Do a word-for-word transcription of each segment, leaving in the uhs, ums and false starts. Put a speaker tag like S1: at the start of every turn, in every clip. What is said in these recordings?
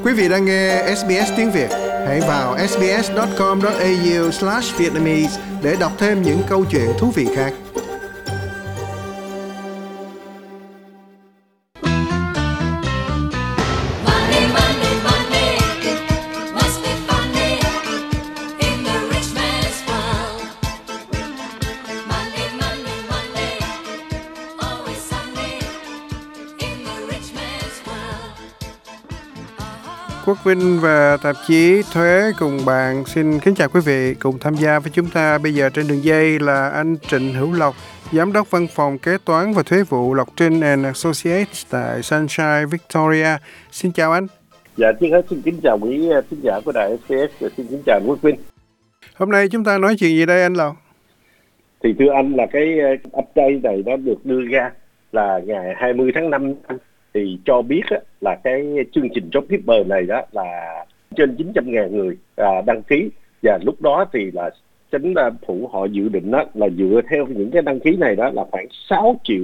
S1: Quý vị đang nghe ét bê ét tiếng Việt. Hãy vào ét bê ét chấm com chấm a u slash vietnamese để đọc thêm những câu chuyện thú vị khác. Quốc Vinh và tạp chí Thuế cùng bạn xin kính chào quý vị. Cùng tham gia với chúng ta bây giờ trên đường dây là anh Trịnh Hữu Lộc, Giám đốc Văn phòng Kế toán và Thuế vụ Lộc Trinh and Associates tại Sunshine, Victoria. Xin chào anh.
S2: Dạ, trước hết xin kính chào quý khán giả của đài ét bê ét và xin kính chào Quốc Vinh.
S1: Hôm nay chúng ta nói chuyện gì đây anh Lộc?
S2: Thì thưa anh là cái update này nó được đưa ra là ngày hai mươi tháng năm thì cho biết á, là cái chương trình JobKeeper này đó là trên chín trăm ngàn người à, đăng ký, và lúc đó thì là chính phủ họ dự định đó, là dựa theo những cái đăng ký này đó là khoảng sáu triệu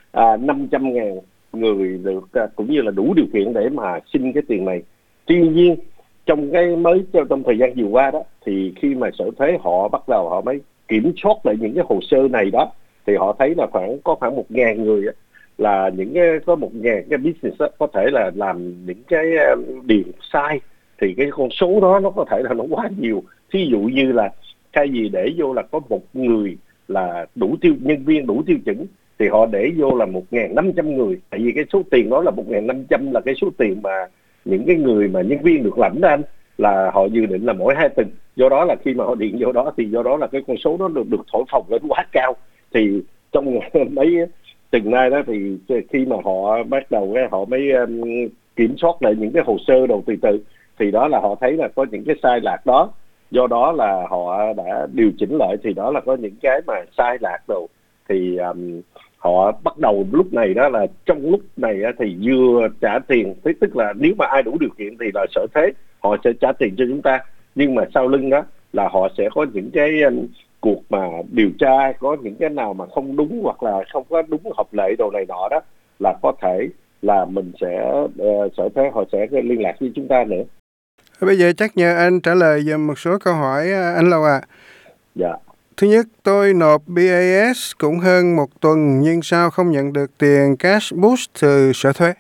S2: năm trăm ngàn người được à, cũng như là đủ điều kiện để mà xin cái tiền này. Tuy nhiên trong cái mới trong thời gian vừa qua đó thì khi mà sở thuế họ bắt đầu họ mới kiểm soát lại những cái hồ sơ này đó thì họ thấy là khoảng có khoảng một ngàn người đó, là những cái có một ngàn cái business đó, có thể là làm những cái điều sai, thì cái con số đó nó có thể là nó quá nhiều. Thí dụ như là thay vì để vô là có một người là đủ tiêu nhân viên đủ tiêu chuẩn thì họ để vô là một ngàn năm trăm người, tại vì cái số tiền đó là một ngàn năm trăm là cái số tiền mà những cái người mà nhân viên được lãnh đó anh, là họ dự định là mỗi hai tuần. Do đó là khi mà họ điện vô đó thì do đó là cái con số đó được được thổi phồng lên quá cao. Thì trong mấy từng nay đó thì khi mà họ bắt đầu cái họ mới um, kiểm soát lại những cái hồ sơ đầu từ từ thì đó là họ thấy là có những cái sai lạc đó, do đó là họ đã điều chỉnh lại, thì đó là có những cái mà sai lạc rồi thì um, họ bắt đầu lúc này đó là trong lúc này á, thì vừa trả tiền, tức là nếu mà ai đủ điều kiện thì là sở thuế họ sẽ trả tiền cho chúng ta, nhưng mà sau lưng đó là họ sẽ có những cái um, cuộc mà điều tra, có những cái nào mà không đúng hoặc là không có đúng hợp lệ đồ này nọ đó là có thể là mình sẽ uh, sở thuế họ sẽ liên lạc với chúng ta nữa.
S1: Bây giờ chắc nhờ anh trả lời dùm một số câu hỏi anh Lộc ạ. À.
S2: Dạ.
S1: Thứ nhất, tôi nộp bê a ét cũng hơn một tuần nhưng sao không nhận được tiền cash boost từ sở thuế?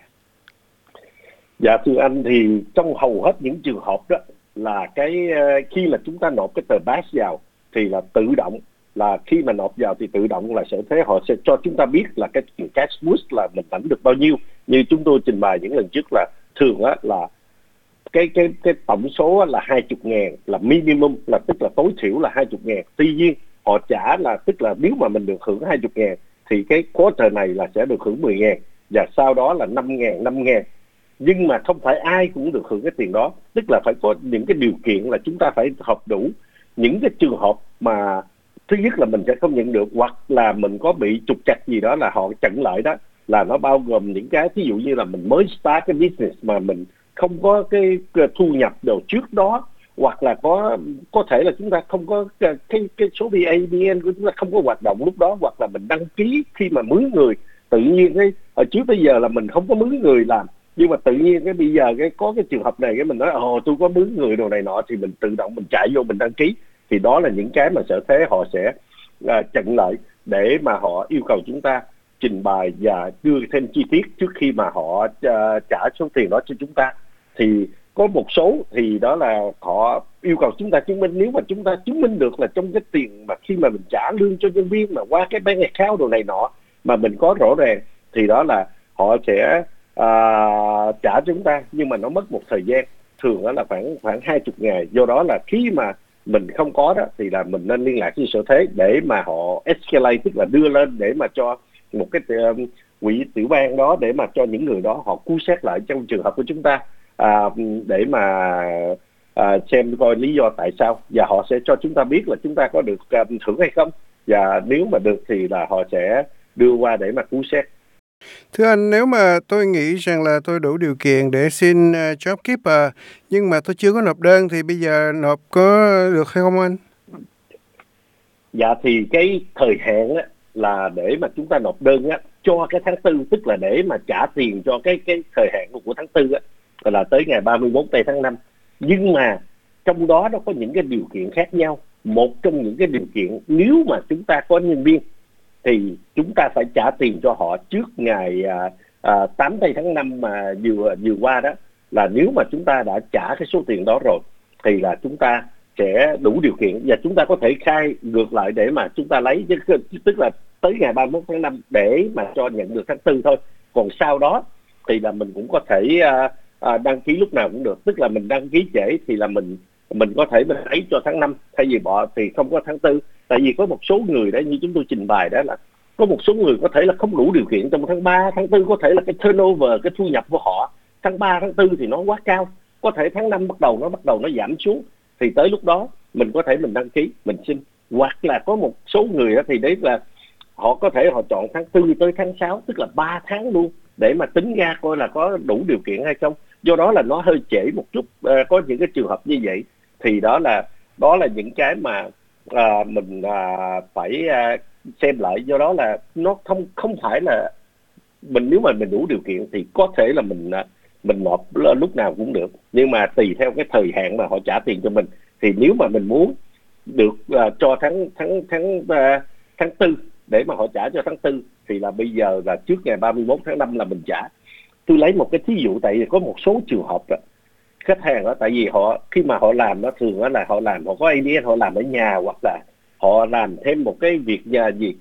S2: Dạ thưa anh, thì trong hầu hết những trường hợp đó là cái uh, khi mà chúng ta nộp cái tờ batch vào thì là tự động, là khi mà nộp vào thì tự động là sở thuế họ sẽ cho chúng ta biết là cái tiền cash boost là mình lãnh được bao nhiêu. Như chúng tôi trình bày những lần trước là thường á là cái cái cái tổng số là hai mươi ngàn là minimum, là tức là tối thiểu là hai mươi ngàn. Tuy nhiên họ trả là tức là nếu mà mình được hưởng hai mươi ngàn thì cái quarter này là sẽ được hưởng mười ngàn, và sau đó là năm ngàn, năm ngàn. Nhưng mà không phải ai cũng được hưởng cái tiền đó, tức là phải có những cái điều kiện là chúng ta phải hợp đủ. Những cái trường hợp mà thứ nhất là mình sẽ không nhận được, hoặc là mình có bị trục trặc gì đó là họ chặn lại đó, là nó bao gồm những cái ví dụ như là mình mới start cái business mà mình không có cái thu nhập đầu trước đó, hoặc là có có thể là chúng ta không có cái cái số vê a bê en của chúng ta không có hoạt động lúc đó, hoặc là mình đăng ký khi mà mướn người tự nhiên cái hồi trước tới giờ là mình không có mướn người làm, nhưng mà tự nhiên cái bây giờ cái có cái trường hợp này cái mình nói ồ tôi có mướn người đồ này nọ thì mình tự động mình chạy vô mình đăng ký, thì đó là những cái mà sở thuế họ sẽ uh, chặn lại để mà họ yêu cầu chúng ta trình bày và đưa thêm chi tiết trước khi mà họ uh, trả số tiền đó cho chúng ta. Thì có một số thì đó là họ yêu cầu chúng ta chứng minh, nếu mà chúng ta chứng minh được là trong cái tiền mà khi mà mình trả lương cho nhân viên mà qua cái bank account đồ này nọ mà mình có rõ ràng thì đó là họ sẽ À, trả chúng ta, nhưng mà nó mất một thời gian, thường đó là khoảng khoảng hai mươi ngày. Do đó là khi mà mình không có đó thì là mình nên liên lạc với sở thuế để mà họ escalate, tức là đưa lên để mà cho một cái um, quỹ tiểu bang đó để mà cho những người đó họ cứu xét lại trong trường hợp của chúng ta, à, để mà à, xem coi lý do tại sao, và họ sẽ cho chúng ta biết là chúng ta có được um, thưởng hay không, và nếu mà được thì là họ sẽ đưa qua để mà cứu xét.
S1: Thưa anh, nếu mà tôi nghĩ rằng là tôi đủ điều kiện để xin uh, JobKeeper nhưng mà tôi chưa có nộp đơn thì bây giờ nộp có được hay không anh?
S2: Dạ thì cái thời hạn á, là để mà chúng ta nộp đơn á, cho cái tháng tư, tức là để mà trả tiền cho cái cái thời hạn của tháng tư á, là tới ngày ba mươi mốt tây tháng năm. Nhưng mà trong đó nó có những cái điều kiện khác nhau. Một trong những cái điều kiện, nếu mà chúng ta có nhân viên thì chúng ta phải trả tiền cho họ trước ngày à, à, tám tây tháng năm mà vừa vừa qua đó, là nếu mà chúng ta đã trả cái số tiền đó rồi thì là chúng ta sẽ đủ điều kiện, và chúng ta có thể khai ngược lại để mà chúng ta lấy, tức là tới ngày ba mươi mốt tháng năm để mà cho nhận được tháng tư thôi. Còn sau đó thì là mình cũng có thể à, à, đăng ký lúc nào cũng được, tức là mình đăng ký trễ thì là mình mình có thể mình lấy cho tháng năm thay vì bỏ thì không có tháng tư. Tại vì có một số người đó, như chúng tôi trình bày đó, là có một số người có thể là không đủ điều kiện trong tháng ba, tháng tư có thể là cái turnover, cái thu nhập của họ tháng ba, tháng tư thì nó quá cao, có thể tháng năm bắt đầu nó bắt đầu nó giảm xuống, thì tới lúc đó mình có thể mình đăng ký mình xin. Hoặc là có một số người đó thì đấy là họ có thể họ chọn tháng tư tới tháng sáu, tức là ba tháng luôn, để mà tính ra coi là có đủ điều kiện hay không. Do đó là nó hơi trễ một chút. À, có những cái trường hợp như vậy thì đó là đó là những cái mà à, mình à, phải à, xem lại. Do đó là nó không không phải là mình, nếu mà mình đủ điều kiện thì có thể là mình mình nộp lúc nào cũng được, nhưng mà tùy theo cái thời hạn mà họ trả tiền cho mình. Thì nếu mà mình muốn được uh, cho tháng tháng tháng uh, tháng tư để mà họ trả cho tháng tư thì là bây giờ là trước ngày ba mươi mốt tháng năm là mình trả. Tôi lấy một cái thí dụ, tại vì có một số trường hợp đó, khách hàng đó, tại vì họ khi mà họ làm đó thường đó là họ làm họ có a đê en, họ làm ở nhà hoặc là họ làm thêm một cái việc nhà gì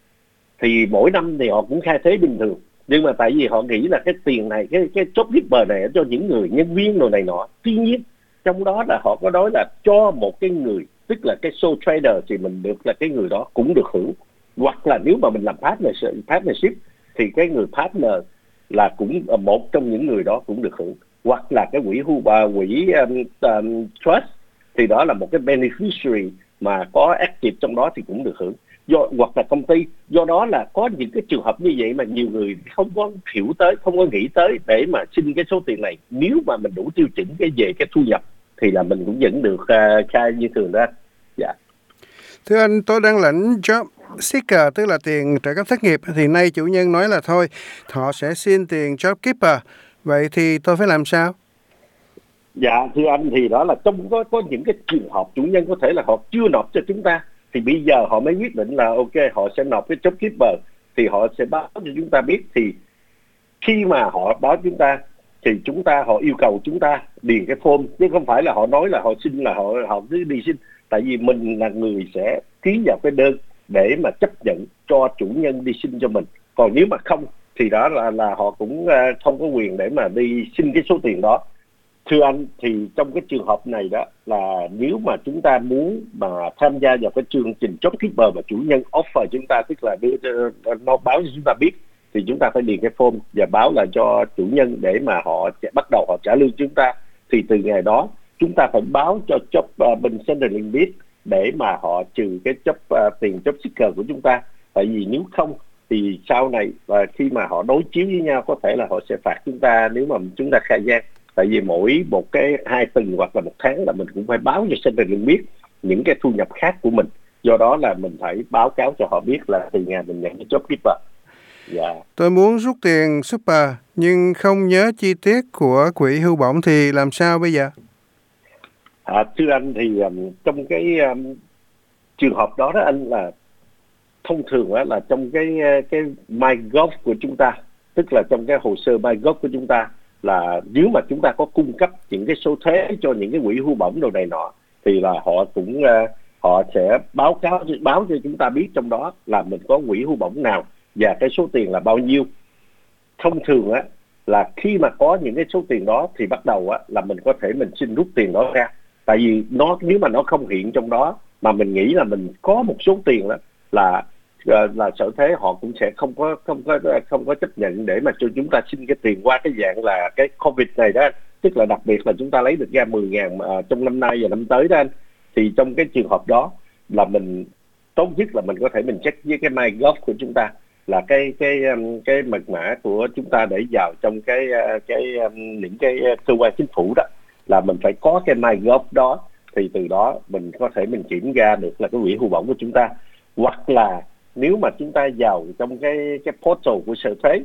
S2: thì mỗi năm thì họ cũng khai thuế bình thường. Nhưng mà tại vì họ nghĩ là cái tiền này, cái cái job keeper này cho những người nhân viên đồ này nọ. Tuy nhiên trong đó là họ có nói là cho một cái người, tức là cái sole trader, thì mình được là cái người đó cũng được hưởng. Hoặc là nếu mà mình làm partnership, partnership thì cái người partner là cũng một trong những người đó cũng được hưởng. Hoặc là cái quỹ hưu bà quỹ um, um, trust thì đó là một cái beneficiary mà có active trong đó thì cũng được hưởng. Do, hoặc là công ty. Do đó là có những cái trường hợp như vậy mà nhiều người không có hiểu tới, không có nghĩ tới để mà xin cái số tiền này. Nếu mà mình đủ tiêu chuẩn cái về cái thu nhập thì là mình cũng vẫn được uh, khai như thường đó. Dạ.
S1: Thưa anh, tôi đang lãnh job seeker, tức là tiền trợ cấp thất nghiệp, thì nay chủ nhân nói là thôi họ sẽ xin tiền job keeper, vậy thì tôi phải làm sao?
S2: Dạ thưa anh, thì đó là trong có có những cái trường hợp chủ nhân có thể là họ chưa nộp cho chúng ta, thì bây giờ họ mới quyết định là ok họ sẽ nộp cái job keeper, thì họ sẽ báo cho chúng ta biết. Thì khi mà họ báo chúng ta thì chúng ta họ yêu cầu chúng ta điền cái form, chứ không phải là họ nói là họ xin là họ họ cứ đi xin. Tại vì mình là người sẽ ký vào cái đơn để mà chấp nhận cho chủ nhân đi xin cho mình. Còn nếu mà không thì đó là là họ cũng không có quyền để mà đi xin cái số tiền đó. Thưa anh, thì trong cái trường hợp này đó là nếu mà chúng ta muốn mà tham gia vào cái chương trình job keeper mà chủ nhân offer chúng ta, tức là đưa nó báo cho chúng ta biết, thì chúng ta phải điền cái form và báo lại cho chủ nhân để mà họ bắt đầu họ trả lương chúng ta. Thì từ ngày đó chúng ta phải báo cho job uh, bên Centrelink biết để mà họ trừ cái job uh, tiền job seeker của chúng ta. Tại vì nếu không thì sau này và khi mà họ đối chiếu với nhau có thể là họ sẽ phạt chúng ta nếu mà chúng ta khai gian. Tại vì mỗi một cái hai tuần hoặc là một tháng là mình cũng phải báo cho Centrelink biết những cái thu nhập khác của mình. Do đó là mình phải báo cáo cho họ biết là từ ngày mình nhận cái job keeper. Yeah.
S1: Tôi muốn rút tiền super nhưng không nhớ chi tiết của quỹ hưu bổng thì làm sao bây giờ?
S2: À, thưa anh, thì um, trong cái um, trường hợp đó đó anh, là thông thường đó là trong cái cái MyGov của chúng ta, tức là trong cái hồ sơ MyGov của chúng ta, là nếu mà chúng ta có cung cấp những cái số thuế cho những cái quỹ hưu bổng đồ này nọ thì là họ cũng uh, họ sẽ báo cáo báo cho chúng ta biết trong đó là mình có quỹ hưu bổng nào và cái số tiền là bao nhiêu. Thông thường á là khi mà có những cái số tiền đó thì bắt đầu á là mình có thể mình xin rút tiền đó ra. Tại vì nó nếu mà nó không hiện trong đó mà mình nghĩ là mình có một số tiền đó là là sở thuế họ cũng sẽ không có không có không có chấp nhận để mà cho chúng ta xin cái tiền qua cái dạng là cái Covid này đó. Tức là đặc biệt là chúng ta lấy được ra mười ngàn uh, trong năm nay và năm tới đó anh. Thì trong cái trường hợp đó là mình tốt nhất là mình có thể mình check với cái MyGov của chúng ta là cái cái cái mật mã của chúng ta để vào trong cái cái những cái cơ quan chính phủ đó, là mình phải có cái MyGov đó, thì từ đó mình có thể mình kiểm tra được là cái quỹ hưu bổng của chúng ta. Hoặc là nếu mà chúng ta vào trong cái cái portal của sở thuế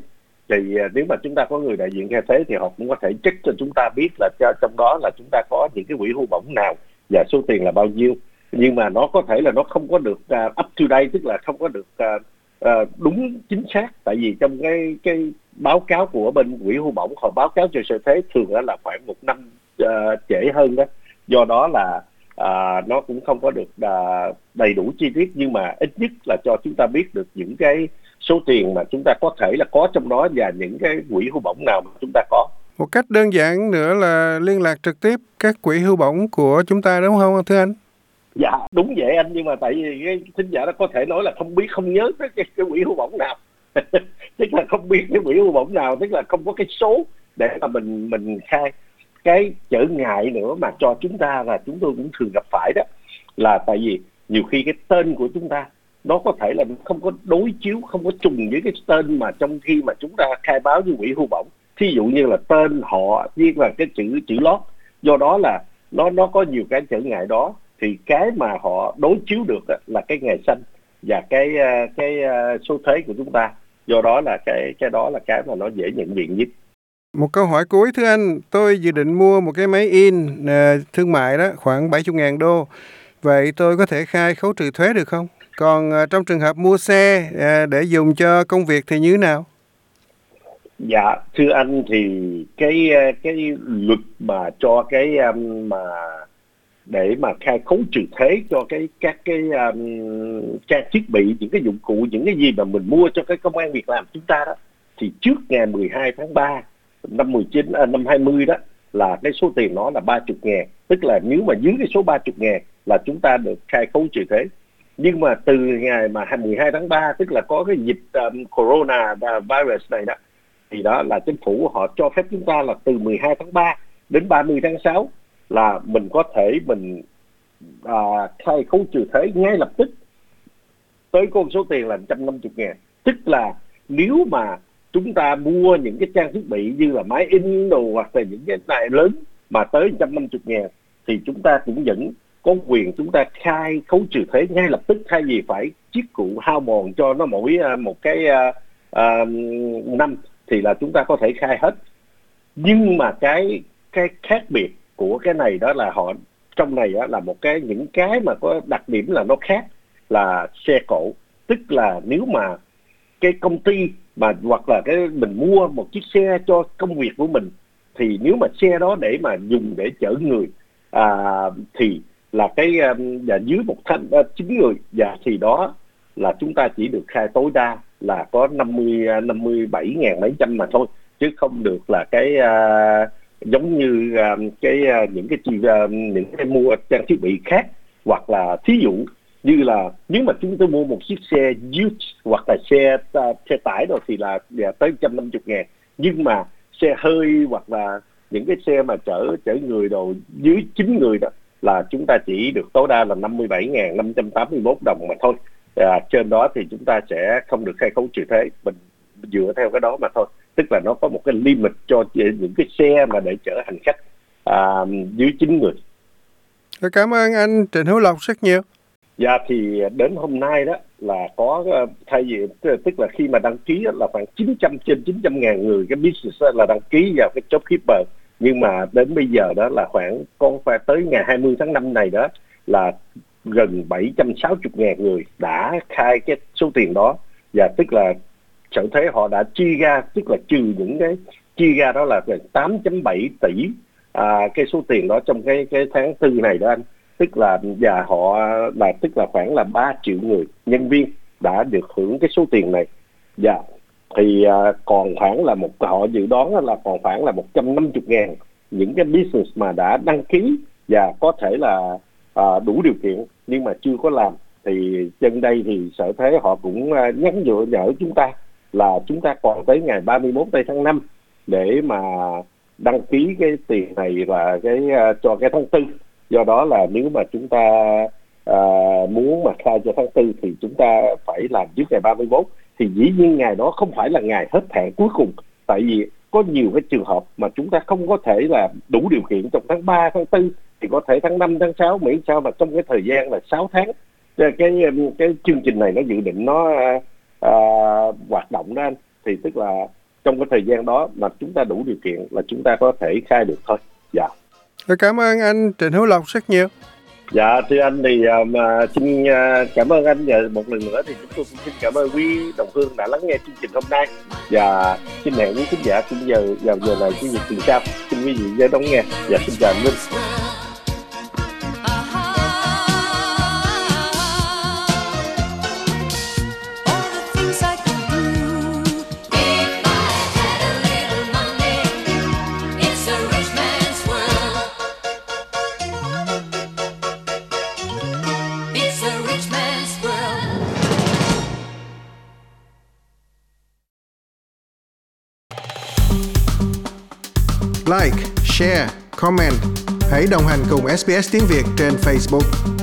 S2: Thì à, nếu mà chúng ta có người đại diện khai thuế thì họ cũng có thể check cho chúng ta biết là cho, trong đó là chúng ta có những cái quỹ hưu bổng nào và số tiền là bao nhiêu. Nhưng mà nó có thể là nó không có được uh, up to date, tức là không có được uh, uh, đúng chính xác, tại vì trong cái cái báo cáo của bên quỹ hưu bổng họ báo cáo cho sở thuế thường là khoảng một năm uh, trễ hơn đó. Do đó là uh, nó cũng không có được uh, đầy đủ chi tiết, nhưng mà ít nhất là cho chúng ta biết được những cái số tiền mà chúng ta có thể là có trong đó và những cái quỹ hưu bổng nào mà chúng ta có.
S1: Một cách đơn giản nữa là liên lạc trực tiếp các quỹ hưu bổng của chúng ta, đúng không thưa anh?
S2: Dạ đúng vậy anh, nhưng mà tại vì cái thính giả đó có thể nói là không biết, không nhớ cái, cái, cái quỹ hưu bổng nào tức là không biết cái quỹ hưu bổng nào, tức là không có cái số để mà mình mình khai. Cái trở ngại nữa mà cho chúng ta là chúng tôi cũng thường gặp phải đó là tại vì nhiều khi cái tên của chúng ta nó có thể là không có đối chiếu, không có trùng với cái tên mà trong khi mà chúng ta khai báo với quỹ hưu bổng. Thí dụ như là tên họ với là cái chữ chữ lót, do đó là nó nó có nhiều cái trở ngại đó. Thì cái mà họ đối chiếu được là cái ngày sinh và cái cái số thuế của chúng ta, do đó là cái cái đó là cái mà nó dễ nhận diện nhất.
S1: Một câu hỏi cuối thưa anh, tôi dự định mua một cái máy in uh, thương mại đó khoảng bảy mươi ngàn đô, vậy tôi có thể khai khấu trừ thuế được không? Còn uh, trong trường hợp mua xe uh, để dùng cho công việc thì như thế nào?
S2: Dạ thưa anh, thì cái cái luật mà cho cái um, mà để mà khai khấu trừ thuế cho cái các cái um, trang thiết bị, những cái dụng cụ, những cái gì mà mình mua cho cái công ăn việc làm chúng ta đó, thì trước ngày mười hai tháng ba năm mười chín à, năm hai mươi đó là cái số tiền nó là ba mươi ngàn, tức là nếu mà dưới cái số ba mươi ngàn là chúng ta được khai khấu trừ thuế. Nhưng mà từ ngày mà mười hai tháng ba, tức là có cái dịch um, corona virus này đó, thì đó là chính phủ họ cho phép chúng ta là từ mười hai tháng ba đến ba mươi tháng sáu là mình có thể mình à, khai khấu trừ thuế ngay lập tức tới con số tiền là một trăm năm mươi ngàn. Tức là nếu mà chúng ta mua những cái trang thiết bị như là máy in đồ hoặc là những cái này lớn mà tới một trăm năm mươi ngàn thì chúng ta cũng vẫn có quyền chúng ta khai khấu trừ thuế ngay lập tức, thay vì phải chiết cụ hao mòn cho nó mỗi một cái uh, uh, năm thì là chúng ta có thể khai hết. Nhưng mà cái cái khác biệt của cái này đó là họ trong này đó là một cái những cái mà có đặc điểm là nó khác là xe cộ. Tức là nếu mà cái công ty mà hoặc là cái mình mua một chiếc xe cho công việc của mình, thì nếu mà xe đó để mà dùng để chở người à, thì là cái và dưới một thanh chín người, và thì đó là chúng ta chỉ được khai tối đa là có năm mươi năm mươi bảy ngàn mấy trăm mà thôi, chứ không được là cái uh, giống như uh, cái uh, những cái chi uh, những cái mua trang thiết bị khác. Hoặc là thí dụ như là nếu mà chúng tôi mua một chiếc xe used hoặc là xe uh, xe tải rồi thì là uh, tới một trăm năm mươi ngàn. Nhưng mà xe hơi hoặc là những cái xe mà chở chở người đồ dưới chín người đó là chúng ta chỉ được tối đa là năm mươi bảy nghìn năm trăm tám mươi mốt đồng mà thôi. À, trên đó thì chúng ta sẽ không được khai khấu trừ thuế, mình dựa theo cái đó mà thôi. Tức là nó có một cái limit cho những cái xe mà để chở hành khách à, dưới chín người.
S1: Cảm ơn anh Trịnh Hữu Lộc rất nhiều.
S2: Dạ thì đến hôm nay đó là có thay vì tức là khi mà đăng ký là khoảng chín trăm trên chín trăm ngàn người cái business là đăng ký vào cái JobKeeper, nhưng mà đến bây giờ đó là khoảng con phải tới ngày hai mươi tháng năm này đó là gần bảy trăm sáu mươi ngàn người đã khai cái số tiền đó. Và tức là sở thuế họ đã chi ra, tức là trừ những cái chi ra đó là gần tám phẩy bảy tỷ à, cái số tiền đó trong cái cái tháng tư này đó anh. Tức là và họ là tức là khoảng là ba triệu người nhân viên đã được hưởng cái số tiền này. Và thì à, còn khoảng là một họ dự đoán là còn khoảng là một trăm năm mươi ngàn những cái business mà đã đăng ký và có thể là à, đủ điều kiện nhưng mà chưa có làm. Thì trên đây thì sở thuế họ cũng nhắn nhở nhở chúng ta là chúng ta còn tới ngày ba mươi mốt tháng năm để mà đăng ký cái tiền này là cái uh, cho cái tháng tư. Do đó là nếu mà chúng ta uh, muốn mà khai cho tháng tư thì chúng ta phải làm trước ngày ba mươi mốt. Thì dĩ nhiên ngày đó không phải là ngày hết hạn cuối cùng, tại vì có nhiều cái trường hợp mà chúng ta không có thể là đủ điều kiện trong tháng ba, tháng tư, thì có thể tháng năm, tháng sáu, miễn sao mà trong cái thời gian là sáu tháng cái cái, cái chương trình này nó dự định nó uh, hoạt động đó anh. Thì tức là trong cái thời gian đó mà chúng ta đủ điều kiện là chúng ta có thể khai được thôi. Dạ.
S1: Cảm ơn anh Trịnh Hữu Lộc rất nhiều.
S2: Dạ, thưa anh thì mà xin cảm ơn anh, và một lần nữa thì chúng tôi cũng xin cảm ơn quý đồng hương đã lắng nghe chương trình hôm nay, và xin hẹn quý khán giả cũng giờ vào giờ này cái việc tuần sau. Xin quý vị nhớ đón nghe. Dạ, xin chào anh Minh.
S1: Like, share, comment. Hãy đồng hành cùng ét bê ét Tiếng Việt trên Facebook.